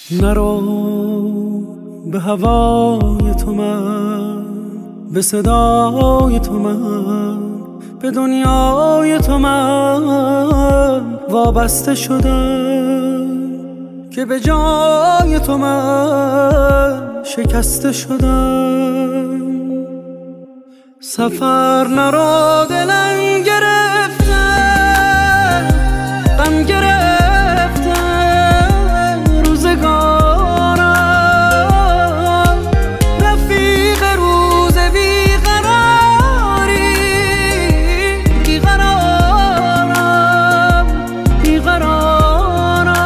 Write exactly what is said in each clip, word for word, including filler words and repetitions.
نرو به هوای تو من، به صدای تو من، به دنیای تو من وابسته شدم که به جای تو من شکسته شدم. سفر نرو دلم گرفته، غم گرفته روزگارم، رفیق روز بیقراری، بیقرارم بیقرارم.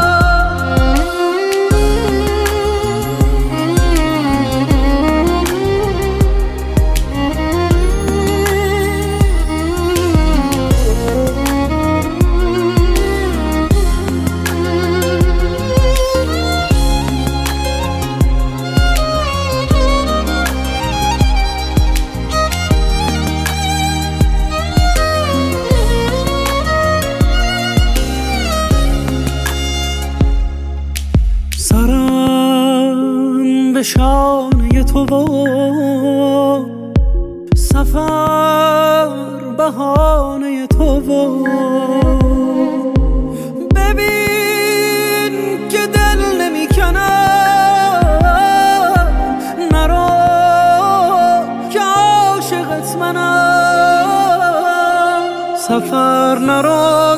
سرم به شانه تو و سفر بهانه تو و ببین که دل نمی کنم، نرو که عاشقت منم. سفر نرو